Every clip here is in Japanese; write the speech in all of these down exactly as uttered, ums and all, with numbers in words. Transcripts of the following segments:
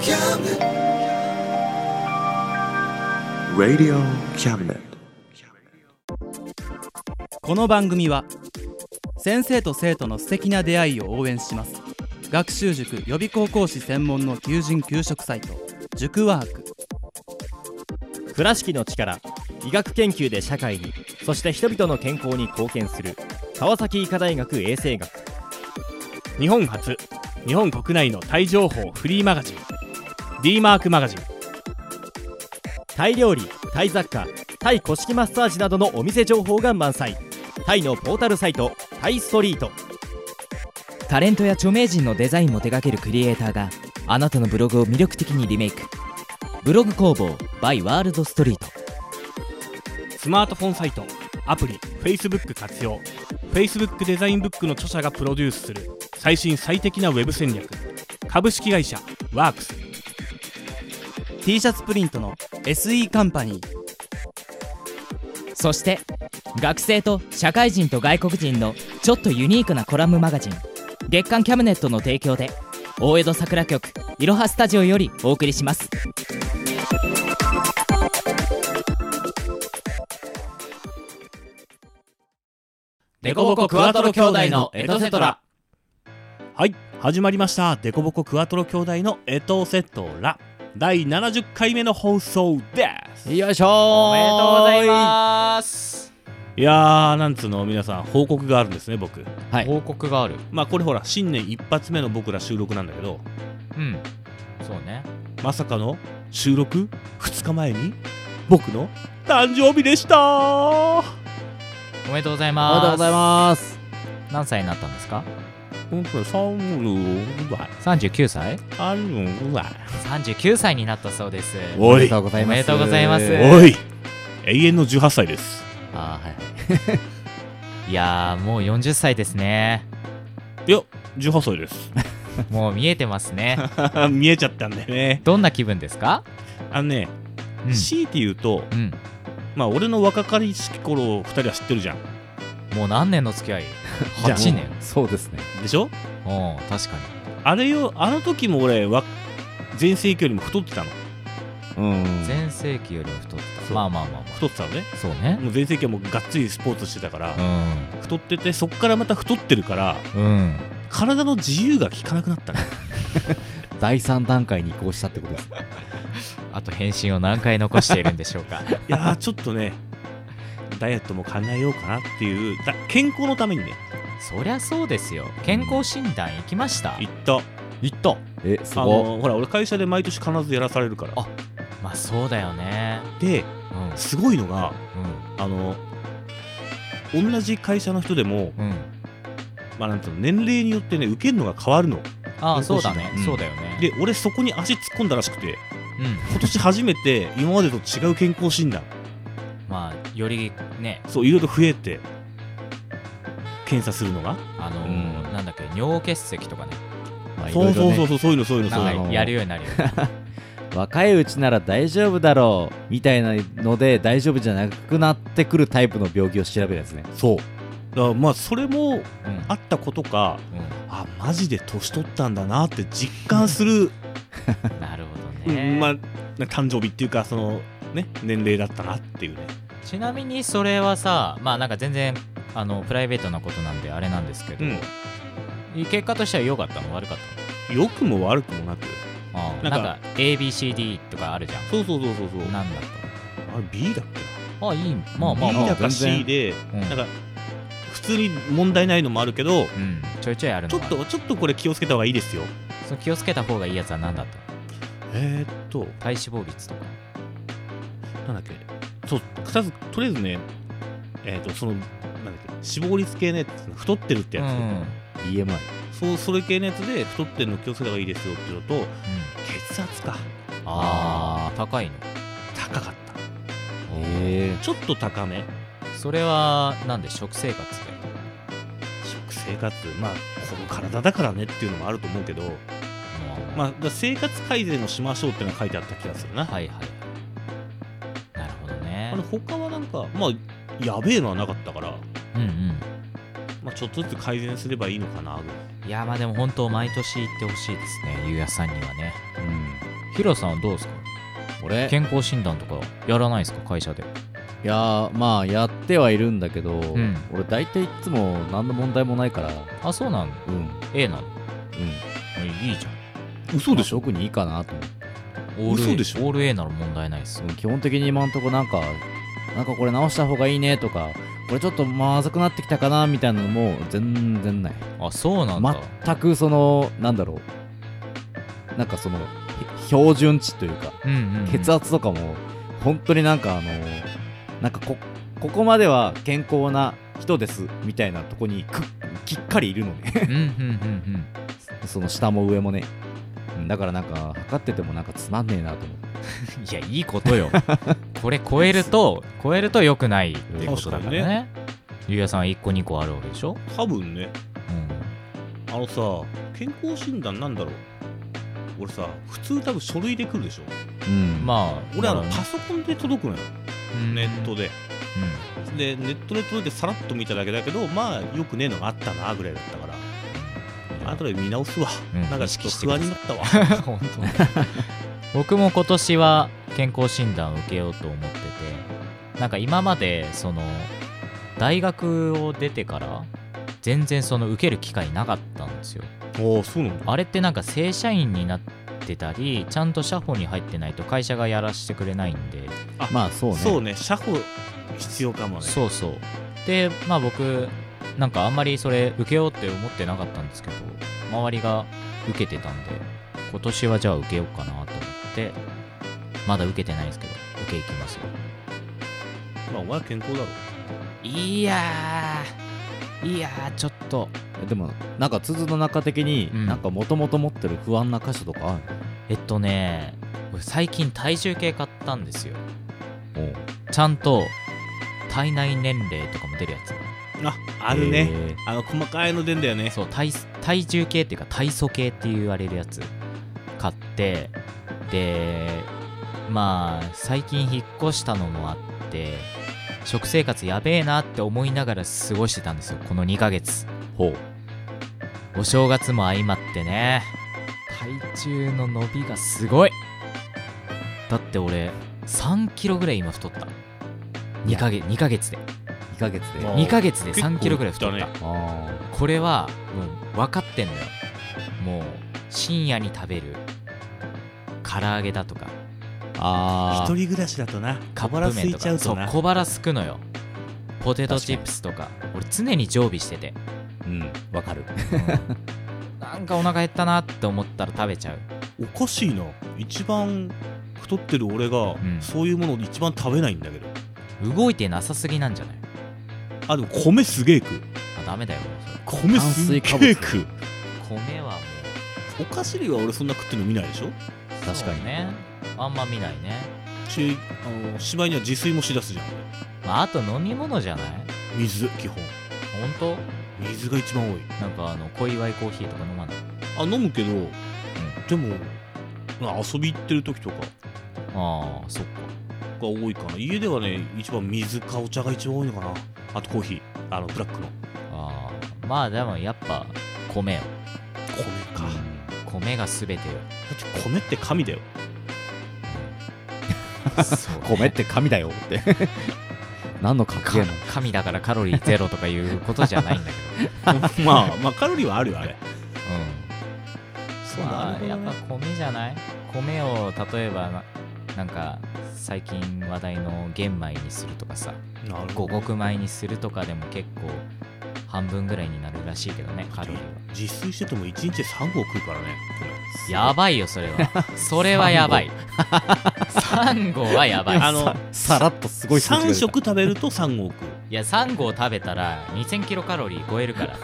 Radio Cabinet。 この番組は先生と生徒の素敵な出会いを応援します。学習塾予備高校師専門の求人・求職サイト塾ワーク。 倉敷の力、医学研究で社会に、そして人々の健康に貢献する川崎医科大学衛生学。 日本初、日本国内のタイ情報フリーマガジン D マークマガジン。 タイ料理、タイ雑貨、タイ古式マッサージなどのお店情報が満載。タイのポータルサイトタイストリート。 タレントや著名人のデザインも手掛けるクリエイターがあなたのブログを魅力的にリメイク。ブログ工房 by ワールドストリート。 スマートフォンサイト、アプリ、Facebook 活用。 Facebook デザインブックの著者がプロデュースする最新最適なウェブ戦略。株式会社ワークス。 T シャツプリントの エスイー カンパニー。 そして学生と社会人と外国人のちょっとユニークなコラムマガジン月刊キャムネットの提供で大江戸桜局いろはスタジオよりお送りします。 デコボコクワトロ兄弟のエトセトラ。 はい、始まりました。デコボコクワトロ兄弟のエトセトラだいななじゅっかいめの放送です。 よいしょー。 おめでとうございます。 いやー、なんつうの、皆さん報告があるんですね、僕。 はい、 報告がある。 まあこれほら新年一発目の僕ら収録なんだけど、 うんそうね。 まさかの収録ふつかまえに僕の誕生日でした。 おめでとうございます。 おめでとうございます。 何歳になったんですか？ 本当にさんじゅうぐらい。 さんじゅうきゅうさい？ さんじゅうぐらい。 さんじゅうきゅうさいになったそうです。 おい、 おめでとうございます。 おめでとうございます。 おい、永遠のじゅうはっさいです。 あーはいいやーもうよんじゅっさいですね。 いや、じゅうはっさいですもう見えてますね見えちゃったんだよね。 どんな気分ですか？ あのね、 うん、 強いて言うと、 うん、 まあ俺の若かりしき頃ふたりは知ってるじゃん。 もう何年の付き合い？ じゃあはちねん。 そうですね。 でしょ。 お確かに。 あれよ、あの時も俺は全盛期よりも太ってたの。 うん全盛期よりも太ってた。 そうまあまあまあまあ太ってたのね。 そうね。 もう全盛期はもうがっつりスポーツしてたから、 う太ってて、そっからまた太ってるからんうん体の自由が利かなくなったねだいさん段階に移行したってことです。 あと返信を何回残しているんでしょうかいやーちょっとね、ダイエットも考えようかなっていう、だ健康のためにね。 そりゃそうですよ。健康診断行きました？ 行った。 行った。 え、すあごい。 のー、ほら俺会社で毎年必ずやらされるから。 あまあそうだよね。 で、 うんすごいのが、 うあのー、同じ会社の人でも、 んうんまあなんていうの、年齢によってね受けるのが変わるの。 ああそうだね、 うんそうだよね。 で、俺そこに足突っ込んだらしくて、 うん今年初めて今までと違う健康診断、 まあよりね、 そういろいろ増えて検査するのが、 あのーうんなんだっけ、尿結石とかね、 まあそうそうそういろいろねそう、そういうのそういうのそういうの。 なんかやるようになるよ若いうちなら大丈夫だろうみたいなので大丈夫じゃなくなってくるタイプの病気を調べるやつね。 そうだからまあそれもうんあったことか、 うあマジで年取ったんだなって実感する、 んなるほどね、 うん、まあ誕生日っていうかそのね年齢だったなっていうね。 ちなみにそれはさ、まあなんか全然あのプライベートなことなんであれなんですけど、 うん結果としては良かったの悪かったの？ 良くも悪くもなく、 ああなかなんんか エービーシーディー とかあるじゃん。 そうそうそうそうそう、 なんだっあれ B だっけたの？あいい、まあな、 まあ B まあだか全然 C で、 うんなんか普通に問題ないのもあるけど、 うんちょいちょいあるのはちょっとちょっとこれ気をつけた方がいいですよ。 その気をつけた方がいいやつは何だったの？ えー、っと体脂肪率とか。 なんだっけ、そうふたつとりあえずね、えー、っとそのなんだっけ脂肪率系のやつ、太ってるってやつ、 うんビーエムアイ。 そうそれ系のやつで太ってるの気をつけた方がいいですよっていうのと、血圧かああ高いの？ 高かった。 えちょっと高め。 それはなんで食生活で？ 食生活、まあこの体だからねっていうのもあると思うけど、まあだから生活改善をしましょうっていうのが書いてあった気がするな。 はいはい。なるほどね。 あの他はなんかまあやべえのはなかったから、 うんうんまあ、ちょっとずつ改善すればいいのかなぐらい。 いやまあでも本当毎年行ってほしいですね、ゆうやさんにはね。 うんヒロさんはどうですか？ 俺健康診断とかやらないですか、会社で？ いやーまあやってはいるんだけど、 ん俺大体いつも何の問題もないから。 あ、そうなの？ うん A なの？ うんいいじゃん。 嘘でしょ。特にいいかなと思って。 オール A、 嘘でしょオール A なら問題ないですよ。 うん基本的に今んとこなんかなんかこれ直した方がいいねとか、これちょっとまずくなってきたかなみたいなのも全然ない。 あ、そうなんだ。 全くそのなんだろう、なんかそのひ標準値というか、 うんうんうん、 血圧とかも本当になんかあのなんかこここまでは健康な人ですみたいなとこにくきっかりいるのねうんうんうんうんその下も上もね。うんだからなんか測っててもなんかつまんねえなと思って。 いや、いいことよ。これ超えると超えると良くないってことだからね。 確かにね。 ゆうやさんはいっこにこあるわけでしょ。 多分ね、 うん、 あのさ、健康診断なんだろう、俺さ、普通多分書類で来るでしょ。 うんまあ俺あのまパソコンで届くのよ、 うんネットで。 うでネットで届いてさらっと見ただけだけど、まあよくねえのがあったなぐらいだったから、後で見直すわ、 うんなんかちょっと不安になったわ。 ん本当だ僕も今年は健康診断を受けようと思ってて、なんか今までその大学を出てから全然その受ける機会なかったんですよ。 おお、そうなんだ。 あれってなんか正社員になってたりちゃんと社保に入ってないと会社がやらせてくれないんで。 まあそうね。 そうね、社保必要かもね。 そうそう。でまあ僕なんかあんまりそれ受けようって思ってなかったんですけど、周りが受けてたんで今年はじゃあ受けようかなと思って、まだ受けてないんですけど受け行きますよ。 まあお前は健康だろ。 いやーいやーちょっとでもなんか鈴の中的に、 うんなんかもともと持ってる不安な箇所とかあるえっとね俺最近体重計買ったんですよ。 の？おうちゃんと体内年齢とかも出るやつ。 あ、あるね、 えあの細かいの出んだよね。 そう 体, 体重計っていうか体組計って言われるやつ買って、でまあ最近引っ越したのもあって食生活やべえなって思いながら過ごしてたんですよ、このにかげつ。 ほう。 お正月も相まってね、体重の伸びがすごい。だって俺さんキロぐらい今太った。2ヶ月にかげつでにかげつで。 あーにかげつでさんキロぐらい太った。 結構いあこれはもう分かってんのよ。もう深夜に食べる唐揚げだとかあ一人暮らしだとな、 カ小腹空いップ麺とか、 ちゃうとな。 そう小腹すくのよ。ポテトチップスとか俺常に常備してて、 うんわかる。 なんかお腹減ったなって思ったら食べちゃう。 おかしいな、一番太ってる俺が、 んそういうものを一番食べないんだけど。 動いてなさすぎなんじゃない？ あ、でも米すげえ食う。 あ、ダメだよもうそれ。 米すげえ食う。 米はもうお菓子類は俺そんな食ってるの見ないでしょ。 確かにそうね、あんま見ないね。 し、あのしまいには自炊もしだすじゃん。 まあ、あと飲み物じゃない？ 水基本。 本水が一番多い。 当？なんかあの小祝いコーヒーとか飲まない？ あ、飲むけど、でもまあ遊び行ってる時とかああ、そっか。 が多いかな。家ではね、一番水かお茶が一番多いのかな。あとコーヒー、あのブラックのああ、まあでもやっぱ米よ。 米か。 米が全てよ。 だって米って神だよ。 そうね米って神だよって。何の格言なの？ 神だからカロリーゼロとかいうことじゃないんだけど。 まあまあカロリーはあるよあれ。 うん。 そうまあ、 なるほどねやっぱ米じゃない？米を例えばな、なんか最近話題の玄米にするとかさ、 なる五穀米にするとかでも結構半分ぐらいになるらしいけどね、カロリーは。 自炊しててもいちにちでさん合食うからね。 やばいよそれは。それはやばい。さん合はやばい。 あのさらっとすごい数字が出たさん食食べるとさん合食う。 いやさん合食べたらにせんキロカロリー超えるから。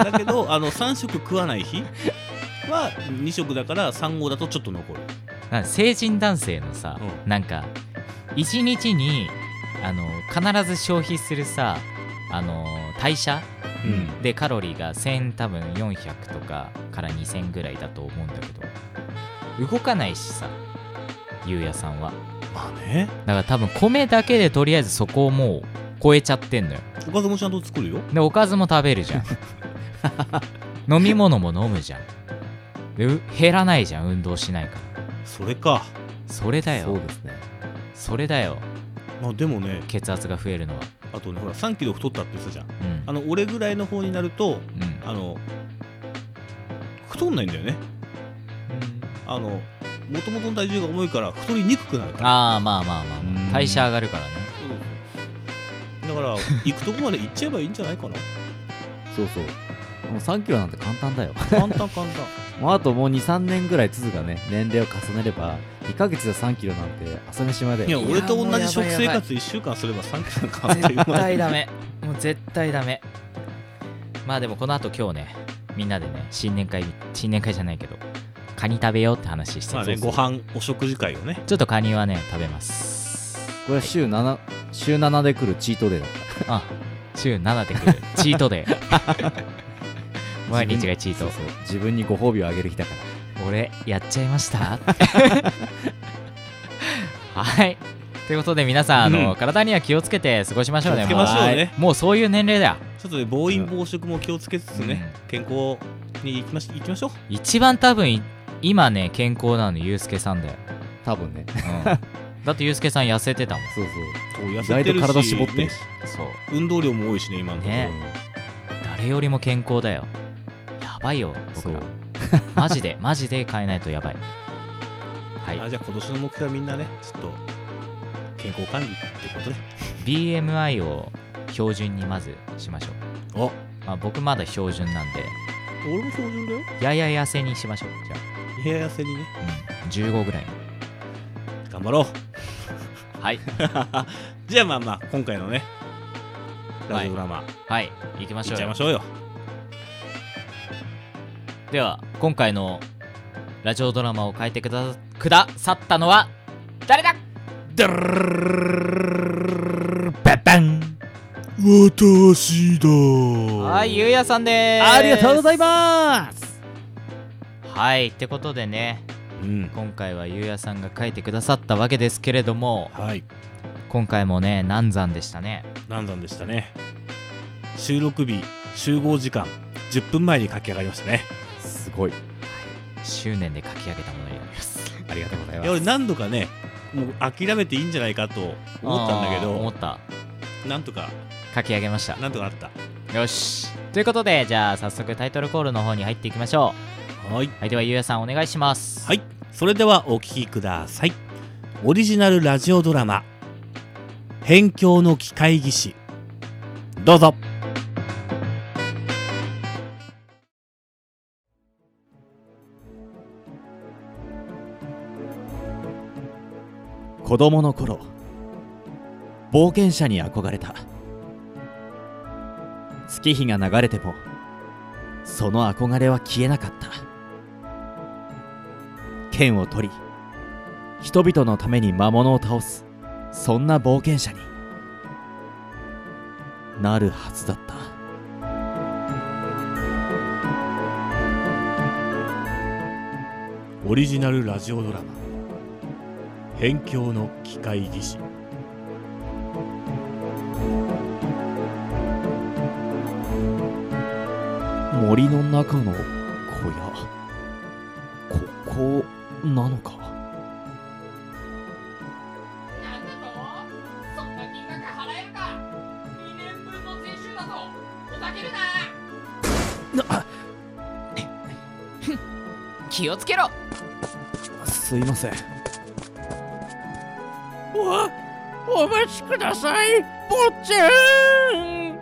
だけどあのさん食食わない日はに食だからさん合だとちょっと残る。 なんか成人男性のさ、 うんなんかいちにちにあの必ず消費するさ、あの代謝うん。 でカロリーがせん多分よんひゃくとかからにせんぐらいだと思うんだけど、動かないしさ、ゆうやさんは。 まあね。 だから多分米だけでとりあえずそこをもう超えちゃってんのよ。 おかずもちゃんと作るよ。 でおかずも食べるじゃん。飲み物も飲むじゃん。でう減らないじゃん、運動しないから。 それか。 それだよ。 そうですね。 それだよ。 まあでもね、 血圧が増えるのは。 あとね、ほらさんキロ太ったって言ってたじゃん。 うんあの俺ぐらいの方になると、 うんあの太んないんだよね。あのもともとの体重が重いから太りにくくなるから。 ああまあまあまあ、まうんあ、代謝上がるからね。 だから行くとこまで行っちゃえばいいんじゃないかな。 そうそう。もうさんキロなんて簡単だよ。 簡単簡単。 もうあともうに、さんねんぐらいつつがね、年齢を重ねれば、にかげつでさんキロなんて朝飯前だよ。 いや俺と同じ食生活いっしゅうかんすればさんキロなんか絶対ダメ。もう絶対ダメ。まあでもこの後今日ね、みんなでね、新年会新年会じゃないけどカニ食べようって話してまあね、ご飯お食事会をね。 ちょっとカニはね食べます。 これは週なな、週ななで来るチートデーだっあ、週ななで来るチートデー。 た。 毎日がチート。 そうそう、自分にご褒美をあげる日だから。 俺やっちゃいましたはい。ということで皆さん、あの、 うん、 体には気をつけて過ごしましょうね。 気をつけましょうね。 もうそういう年齢だよ。 ちょっとね、暴飲暴食も気をつけつつね、うん、健康に行きまし、行きましょう。 一番多分今ね健康なのゆうすけさんだよ。 多分ね、 うん、だってゆうすけさん痩せてたもん。 そうそう、痩意外せてるし、 と体絞ってるし、 ね、 そう運動量も多いしね今のところ、 ね、誰よりも健康だよ。やばいよ僕ら。マジでマジで変えないとやばい。はい。 あ、じゃあ今年の目標はみんなね、ちょっと健康管理ってことね。 ビーエムアイ を標準にまずしましょう。 お、 まあ、僕まだ標準なんで俺も標準だよ。 やや痩せにしましょう。じゃあ部屋痩せにね、 うん、じゅうごぐらい頑張ろう。 はいじゃあまあまあ今回のねラジオドラマ、 はい、はい、行きましょうよ。 行っちゃいましょうよ。 では今回のラジオドラマを書いてくだくださったのは誰だ。 ダルババン、私だ。 はい、ゆうやさんでーす。 ありがとうございます。 はい、ってことでね、うん、今回はゆうやさんが書いてくださったわけですけれども、 はい、 今回もね難産でしたね。 難産でしたね。収録日集合時間じゅっぷんまえに書き上がりましたね。 すごい、はい、 執念で書き上げたものになります。 ありがとうございます。 いや俺何度かねもう諦めていいんじゃないかと思ったんだけど、 思ったなんとか書き上げました。 なんとかなった。 よし、ということでじゃあ早速タイトルコールの方に入っていきましょう。 はい、 はい、ではゆうやさんお願いします。 はい、それではお聴きください。オリジナルラジオドラマ辺境の機械技師、どうぞ。 子供の頃、冒険者に憧れた。月日が流れてもその憧れは消えなかった。剣を取り人々のために魔物を倒す、そんな冒険者になるはずだった。 オリジナルラジオドラマ辺境の機械技師。 森の中の小屋、ここなのか。 なんだと？そんな金額払えるか？にねんぶんの税収だぞ。ふざけるな。気をつけろ。 すいません。 お、お待ちください、坊ちゃん。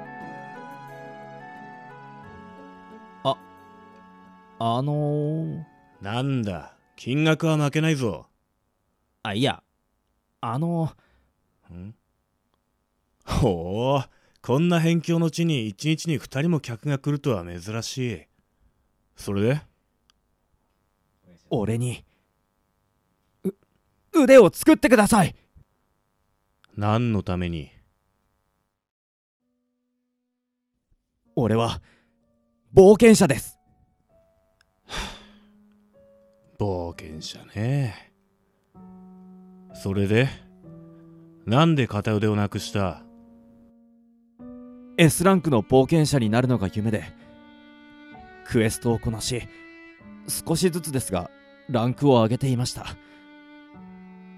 あ、あのー、 なんだ、金額は負けないぞ。 あ、いや、あのんほう、こんな辺境の地に一日に二人も客が来るとは珍しい。それで俺にう腕を作ってください。 何のために？ 俺は冒険者です。 冒険者ね。それでなんで片腕をなくした？ エス ランクの冒険者になるのが夢でクエストをこなし、少しずつですがランクを上げていました。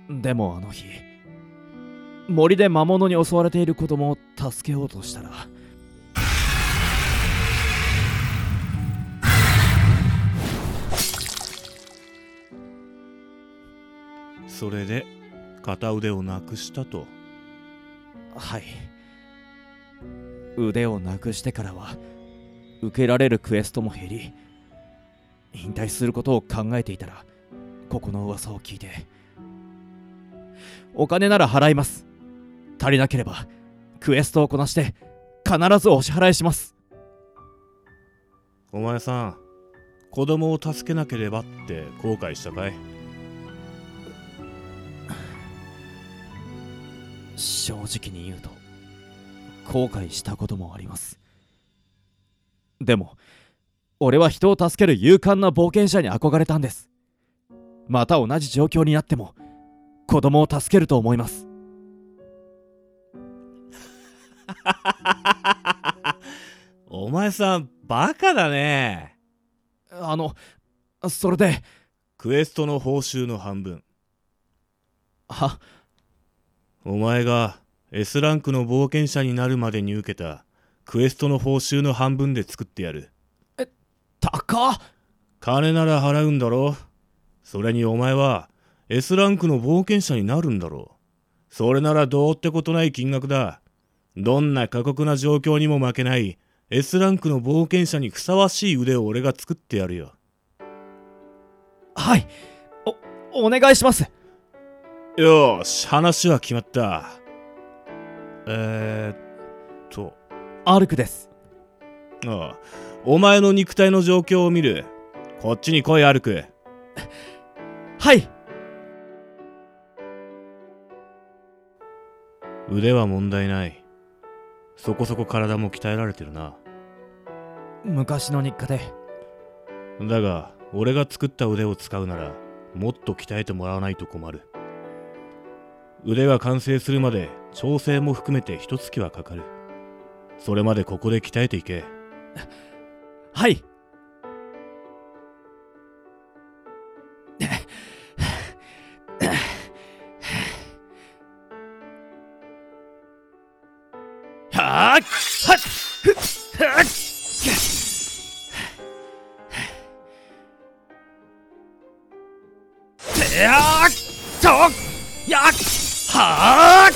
でもあの日、森で魔物に襲われている子供を助けようとしたら、 それで片腕をなくしたと。 はい。腕をなくしてからは受けられるクエストも減り、引退することを考えていたら、ここの噂を聞いて、お金なら払います。足りなければクエストをこなして必ずお支払いします。 お前さん、子供を助けなければって後悔したかい？ 正直に言うと後悔したこともあります。でも俺は人を助ける勇敢な冒険者に憧れたんです。また同じ状況になっても子供を助けると思います。 お前さんバカだね。 あのそれでクエストの報酬の半分。 は？ お前が S ランクの冒険者になるまでに受けたクエストの報酬の半分で作ってやる。 え、高っ。 金なら払うんだろ。それにお前は S ランクの冒険者になるんだろう。それならどうってことない金額だ。どんな過酷な状況にも負けない S ランクの冒険者にふさわしい腕を俺が作ってやるよ。 はい、お、お願いします。 よーし、話は決まった。えーっとアルクです。 ああ、お前の肉体の状況を見る。こっちに来い、アルク。 はい。 腕は問題ない。そこそこ体も鍛えられてるな。 昔の日課で。 だが俺が作った腕を使うならもっと鍛えてもらわないと困る。腕が完成するまで調整も含めて一月はかかる。それまでここで鍛えていけ。 はい。はっはっはっやっとやっはっ。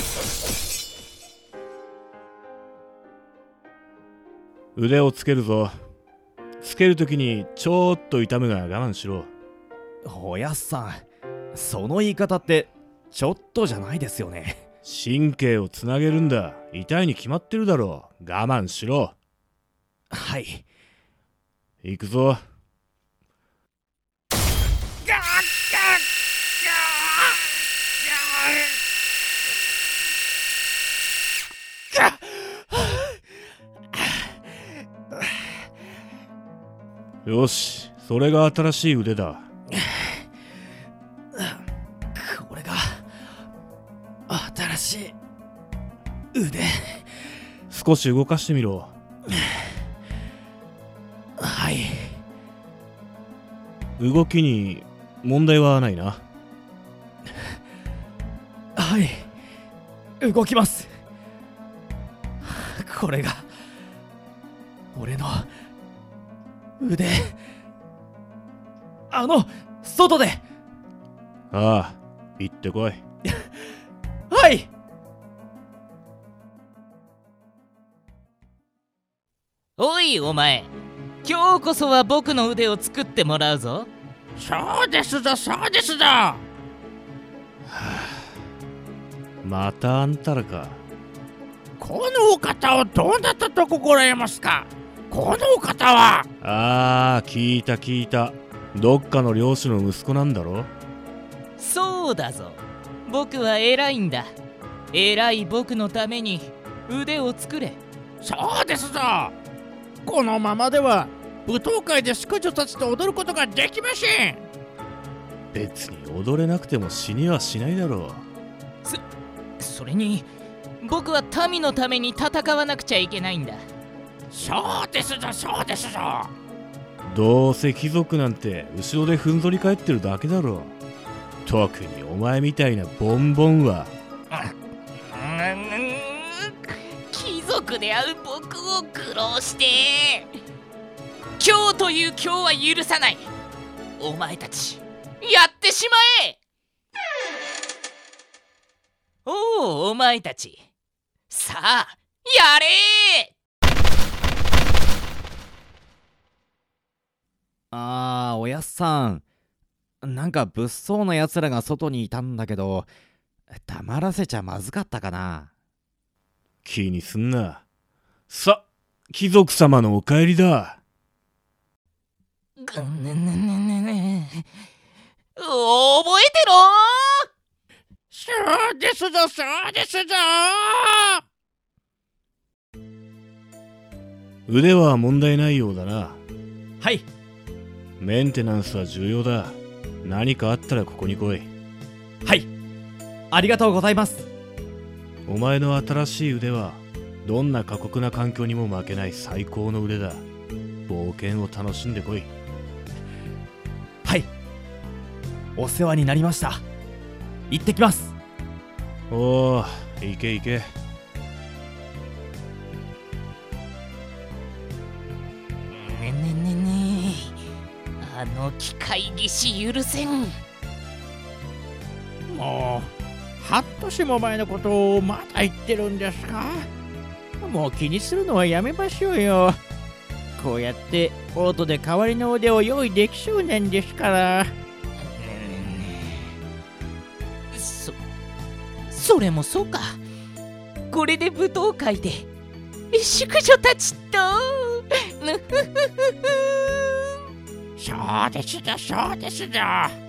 腕をつけるぞ。つけるときにちょっと痛むが我慢しろ。 おやっさん、その言い方ってちょっとじゃないですよね。 神経をつなげるんだ。痛いに決まってるだろう。我慢しろ。 はい。 行くぞ。よし、それが新しい腕だ。 これが新しい腕。 少し動かしてみろ。 はい。 動きに問題はないな。 はい、動きます。これが俺の腕。あの外で。 ああ、行ってこい。 はい。 おいお前、今日こそは僕の腕を作ってもらうぞ。 そうですぞ、そうですぞ。 はあ、またあんたらか。 このお方をどなたと心得ますか？このお方は。 ああ、聞いた聞いた。どっかの漁師の息子なんだろ。 そうだぞ、僕は偉いんだ。偉い僕のために腕を作れ。 そうですぞ。このままでは舞踏会で淑女たちと踊ることができません。 別に踊れなくても死にはしないだろう。そ、それに僕は民のために戦わなくちゃいけないんだ。 そうですぞ、そうですぞ。 どうせ貴族なんて後ろでふんぞり返ってるだけだろ。 特にお前みたいなボンボンは。 貴族である僕を苦労して今日という今日は許さない。お前たちやってしまえ。おお、お前たちさあやれ。 あー、おやっさん、なんか物騒なやつらが外にいたんだけど、黙らせちゃまずかったかな。 気にすんな。さ、貴族様のお帰りだ。 ぐぬぬぬぬぬ覚えてろ。 そうですぞ、そうですぞ。 腕は問題ないようだな。 はい。 メンテナンスは重要だ。何かあったらここに来い。 はい、ありがとうございます。 お前の新しい腕はどんな過酷な環境にも負けない最高の腕だ。冒険を楽しんでこい。 はい、お世話になりました。行ってきます。 おお、行け行け。 ねねねねあの機械技師許せん。 もう半年も前のことをまだ言ってるんですか。もう気にするのはやめましょうよ。こうやってオートで代わりの腕を用意できそうなんですから。 そそれもそうか。これで舞踏会で淑女たちとぬふふふそうですぞ、そうですぞ。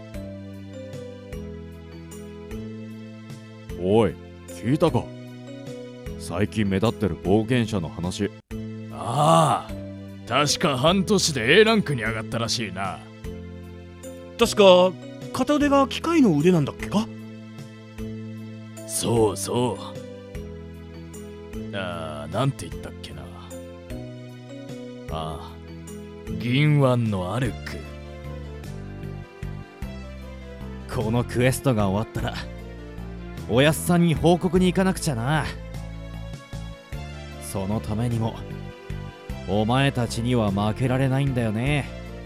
おい、聞いたか。最近目立ってる冒険者の話。 ああ、確か半年で エー ランクに上がったらしいな。 確か片腕が機械の腕なんだっけか。 そうそう。ああ、なんて言ったっけな。ああ、銀腕のアルク。 このクエストが終わったらおやっさんに報告に行かなくちゃな。そのためにもお前たちには負けられないんだよね。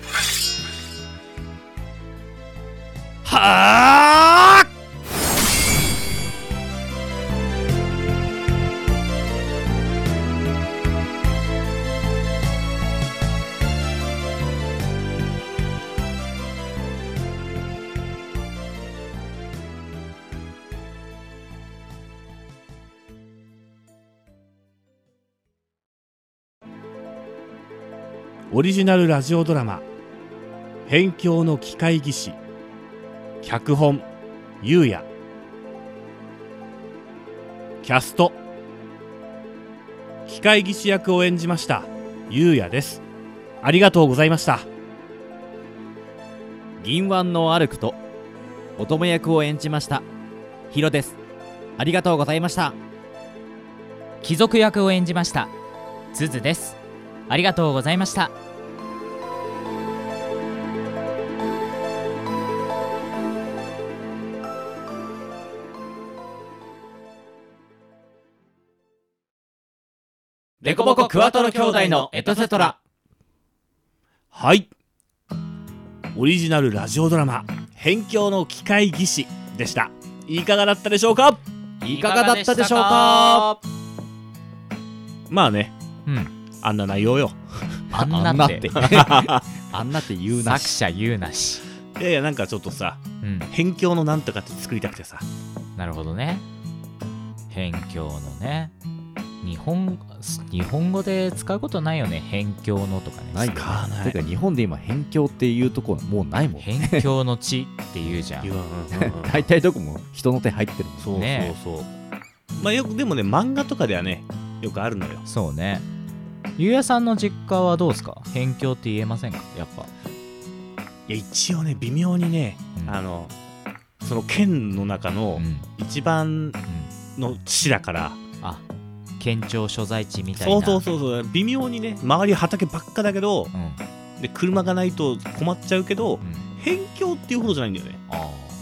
はあ。 オリジナルラジオドラマ「辺境の機械技師」。脚本ゆうや。キャスト機械技師役を演じましたゆうやです。ありがとうございました。 銀腕のアルクと乙女役を演じましたヒロです。ありがとうございました。 貴族役を演じましたズズです。ありがとうございました。 デコボコクワトロ兄弟のエトセトラ。 はい、オリジナルラジオドラマ「辺境の機械技師」でした。いかがだったでしょうか。 いかがだったでしょうか。 まあね、 うん、 あんな内容よ。 あんなってあんなって言うなし。 作者言うなし。 いやいや、なんかちょっとさ、 うん、 辺境のなんとかって作りたくてさ。 なるほどね。辺境のね、日本日本語で使うことないよね。辺境のとかね。 ないかない。てか日本で今辺境っていうところもうないもん。 辺境の地って言うじゃん。 大体どこも人の手入ってるもん。 そうね。 そうそう。まあよくでもね、漫画とかではねよくあるのよ。 そうね。ゆうやさんの実家はどうですか。辺境って言えませんか。やっぱ。 いや一応ね微妙にね、うん、あのその県の中の一番の市だから、 うん、あ、県庁所在地みたいな。 そうそうそうそう、微妙にね周り畑ばっかだけど、うん、で車がないと困っちゃうけど、うん、辺境っていうほどじゃないんだよね。 ああ、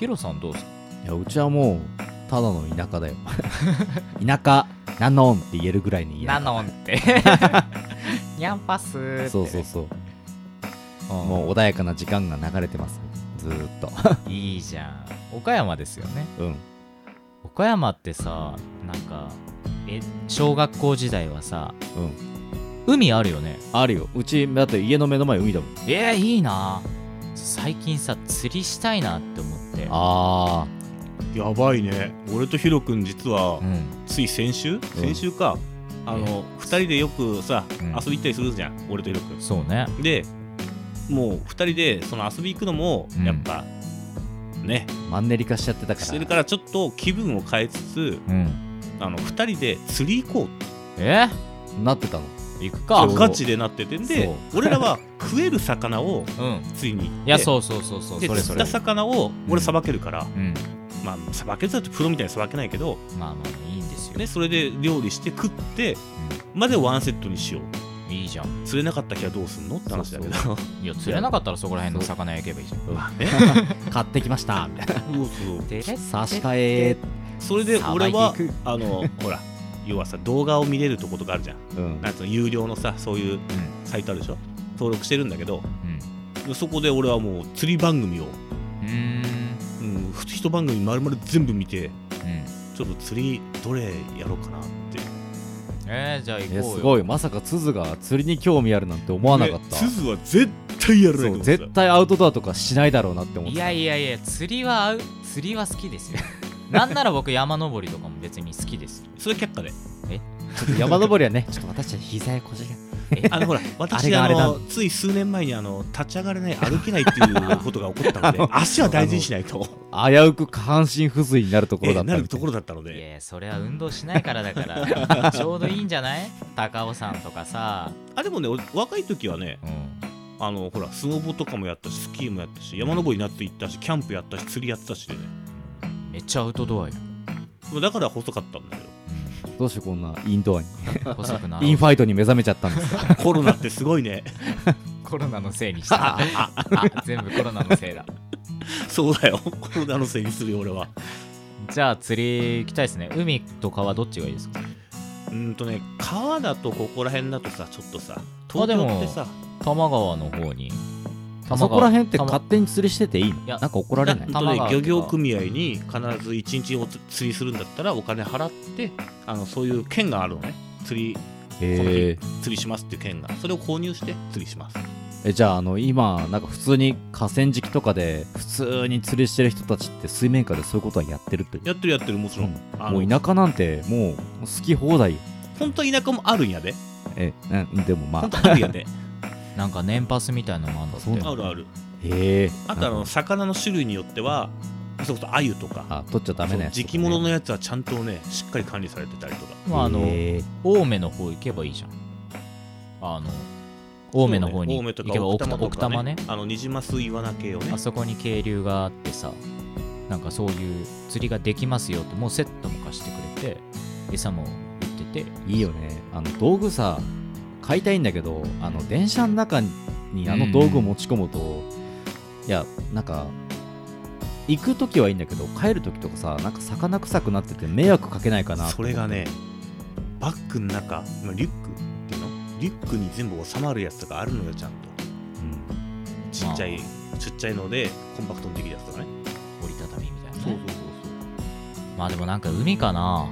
ヒロさんどうすか？ いやうちはもうただの田舎だよ田舎ナノンって言えるぐらいに言えナるノンってニャンパスーって、ね、 そうそうそう、 うん、 もう穏やかな時間が流れてますずーっといいじゃん。岡山ですよね。 うん岡山ってさ、なんかえ小学校時代はさ、 うん、 海あるよね。 あるよ。うちだって家の目の前海だもん。 えー、いいな。最近さ釣りしたいなって思って。 あーやばいね。俺とヒロ君実は、 うん、 つい先週、うん、先週かあのふたりでよくさ、うん、遊び行ったりするじゃん、俺とヒロ君。 そうね。 でもうふたりでその遊び行くのもやっぱ、うん、ねマンネリ化しちゃってたからしてるからちょっと気分を変えつつ、うん、あのふたりで釣り行こうってえなってたの。 行くか。 ガチでなっててんで、俺らは食える魚を釣りに行って、 うん、いやそうそうそうそう、 でそれそれ釣った魚を俺さばけるから、うん、まあさばけるだってプロみたいにさばけないけど、 まあまあいいんですよ。 でそれで料理して食って、うん、までワンセットにしよう。 いいじゃん。 釣れなかった日はどうすんのって話だけど。 そうそういや釣れなかったらそこら辺の魚焼けばいいじゃん。 まあね、買ってきましたみたいな。 そうそう差し替え。 それで俺はあのほら要はさ動画を見れるとことかあるじゃん、うん、なんつうの有料のさそういうサイトあるでしょ、うん、登録してるんだけど、うん、そこで俺はもう釣り番組をうーん、うん、一番組丸々全部見て、うん、ちょっと釣りどれやろうかなって。 えー、じゃあ行こうよ。 すごい。まさかツズが釣りに興味あるなんて思わなかった。 ツズは絶対やらないと思った。 絶対アウトドアとかしないだろうなって思って。 いやいやいや釣りは釣りは好きですよなんなら僕山登りとかも別に好きです。 それ却下で。 えちょっと山登りはねちょっと私たち膝や腰がえあのほら私あのつい数年前にあの立ち上がれない歩けないっていうことが起こったので足は大事にしないと危うく下半身不随になるところだったなるところだったので。 いやそれは運動しないからだからちょうどいいんじゃない？高尾山とかさ。 あでもね若い時はね、うん、あのほらスノボとかもやったしスキーもやったし山登りになっていったしキャンプやったし釣りやってたしでね。 めっちゃアウトドアよ。 だから細かったんだよ。 どうしてこんなインドアに細くなるインファイトに目覚めちゃったんですかコロナってすごいねコロナのせいにしたあ全部コロナのせいだそうだよコロナのせいにするよ俺は。 じゃあ釣り行きたいですね。海と川どっちがいいですか？ うんとね川だとここら辺だとさちょっとさ東京ってさ多摩川の方にあそこら辺って勝手に釣りしてていいの？いやなんか怒られない？ ね、漁業組合に必ずいちにちを釣りするんだったらお金払ってあのそういう券があるのね。釣りこの日釣りしますっていう券がそれを購入して釣りします。 えじゃああの今なんか普通に河川敷とかで普通に釣りしてる人たちって水面下でそういうことはやってるって？ やってるやってるもちろん、 うん、もう田舎なんてもう好き放題。 本当は田舎もあるんやで。 えうんでもまあ本当あるんやでなんか年パスみたいなのもあんだって。 あるある。 へえ。 あとあの魚の種類によってはそれこそ鮎とかあ取っちゃダメなやつ、ね、 時期物のやつはちゃんとねしっかり管理されてたりとか。 まああの青梅の方行けばいいじゃん。あの青梅の方に行けば奥多摩ね。 あのニジマスイワナ系をね。 あそこに渓流があってさなんかそういう釣りができますよってもうセットも貸してくれて餌も売ってていいよね。あの道具さ買いたいんだけどあの電車の中にあの道具を持ち込むといやなんか行くときはいいんだけど帰るときとかさなんか魚臭くなってて迷惑かけないかな。 それがねバッグの中リュックっていうのリュックに全部収まるやつとかあるのよちゃんと、うん、ちっちゃい、まあ、ちっちゃいのでコンパクトにできるやつとかね折りたたみみたいなね。 そうそうそうそう。 まあでもなんか海かな。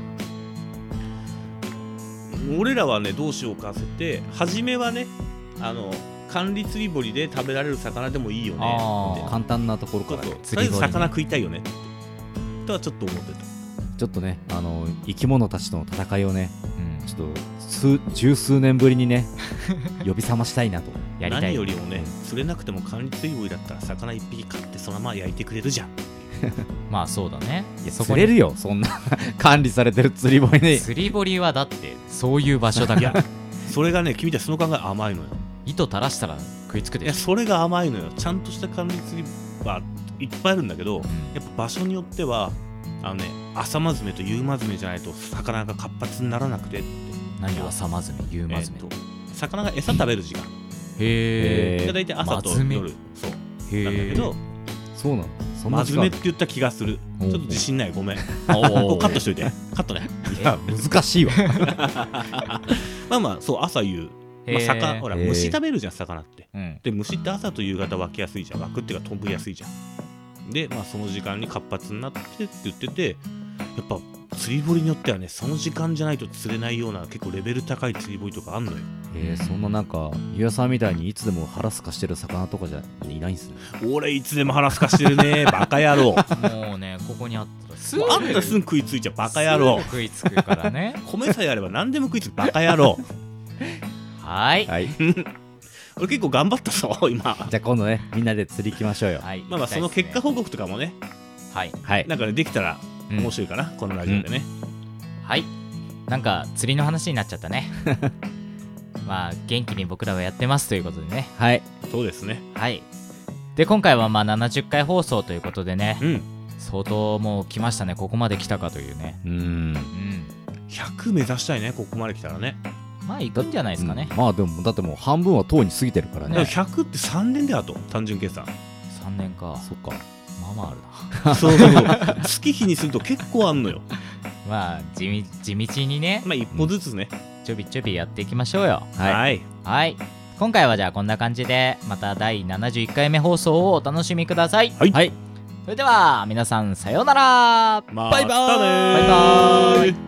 俺らはねどうしようかせて初めはねあの管理釣り堀で食べられる魚でもいいよね。 簡単なところから、ね、 とりあえず魚食いたいよねってとはちょっと思ってた。 ちょっとねあの生き物たちとの戦いをね、うん、ちょっと数十数年ぶりにね呼び覚ましたいなとやりたい。何よりもね釣れなくても管理釣り堀だったら魚一匹買ってそのまま焼いてくれるじゃんまあそうだね。 いや釣れるよそんな管理されてる釣り堀に。 釣り堀はだってそういう場所だからそれがね君たちその考え甘いのよ。 糸垂らしたら食いつくでしょ。 いやそれが甘いのよ。ちゃんとした管理釣りはいっぱいあるんだけど、うん、やっぱ場所によってはあのね朝まずめと夕まずめじゃないと魚が活発にならなくてって。 何朝まずめ夕まずめ、えー、と魚が餌食べる時間。 へえ。 だいたい朝と夜。そうへなんだけどそうなのそんな時間真面目って言った気がする。ちょっと自信ない、ごめん。こおうカットしといて。カットね。 いや難しいわまあまあそう朝夕、まあ、 へー魚ほらへー虫食べるじゃん魚って。 うんで虫って朝と夕方湧きやすいじゃん。湧くっていうか飛ぶやすいじゃん。でまあその時間に活発になってって言ってて、やっぱ釣り堀によってはねその時間じゃないと釣れないような結構レベル高い釣り堀とかあんのよ。 えー、そんななんかゆうやさんみたいにいつでも腹すかしてる魚とかじゃいないんすね。 俺いつでも腹すかしてるねバカ野郎。 もうねここにあったらすもうあんたすぐ食いついちゃうバカ野郎。 すぐ食いつくからね米さえあれば何でも食いつくバカ野郎。 はいはい俺結構頑張ったぞ今。 じゃあ今度ねみんなで釣り行きましょうよ。 はいまあまあその結果報告とかもねはいはいなんかねできたらうん面白いかな、このラジオでね、 はいなんか釣りの話になっちゃったねまあ元気に僕らはやってますということでねはいそうですね。 はいで今回はまあななじゅっかい放送ということでねうん相当もう来ましたねここまで来たかというねうーんうんひゃく目指したいねここまで来たらね。 まあいくんじゃないですかね、 うんまあでもだってもう半分はとうに過ぎてるからね。 でもひゃくってさんねんであと単純計算。 さんねんかそっか。 まあまああるなそうそうそう月日にすると結構あんのよ。 まあ地味地道にねまあ一歩ずつね、 ちょびちょびやっていきましょうよはいはいはい今回はじゃあこんな感じでまただいななじゅういっかいめ放送をお楽しみください。 はいはいそれでは皆さんさようなら。 まバイバーイたねーバイバーイ。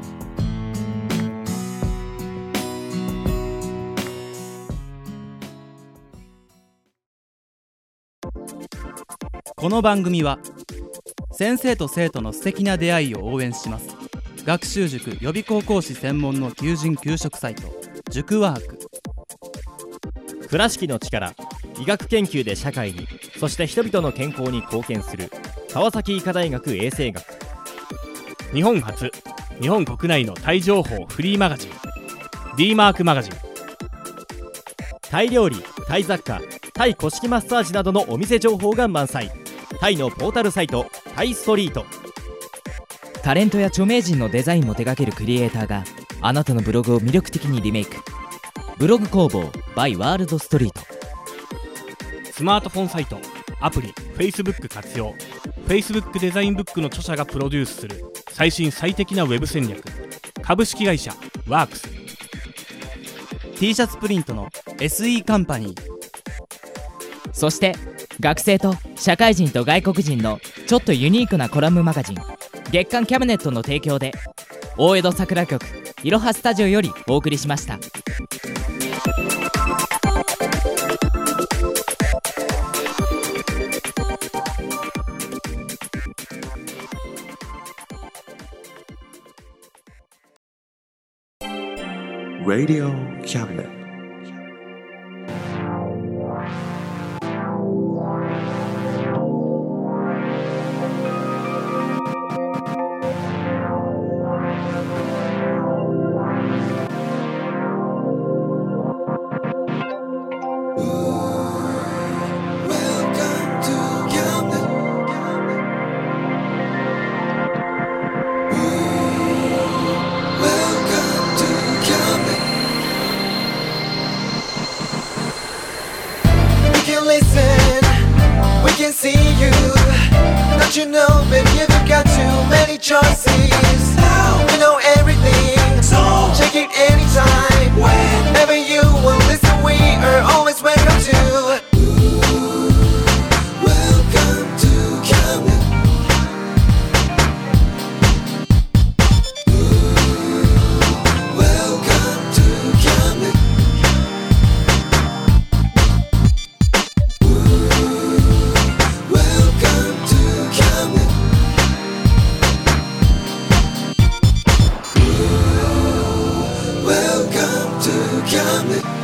この番組は先生と生徒の素敵な出会いを応援します。学習塾予備高校師専門の求人・求職サイト塾ワーク。 倉敷の力、医学研究で社会に、そして人々の健康に貢献する川崎医科大学衛生学。 日本初日本国内のタイ情報フリーマガジン D マークマガジン。 タイ料理、タイ雑貨、タイ古式マッサージなどのお店情報が満載。タイのポータルサイトタイストリート。 タレントや著名人のデザインも手掛けるクリエイターがあなたのブログを魅力的にリメイク。ブログ工房 by ワールドストリート。 スマートフォンサイトアプリ Facebook 活用 Facebook デザインブックの著者がプロデュースする最新最適なウェブ戦略株式会社ワークス。 T シャツプリントの エスイー カンパニー。 そして学生と社会人と外国人のちょっとユニークなコラムマガジン月刊キャムネットの提供で大江戸桜局いろはスタジオよりお送りしました。 Radio Cabinet. You know, baby, you've got too many choices. Now you know everything, so check it anytime. Whenever you will listen, we are always welcome to. Welcome to Camden. Welcome to Camden. Welcome to Camden. Welcome to Camden.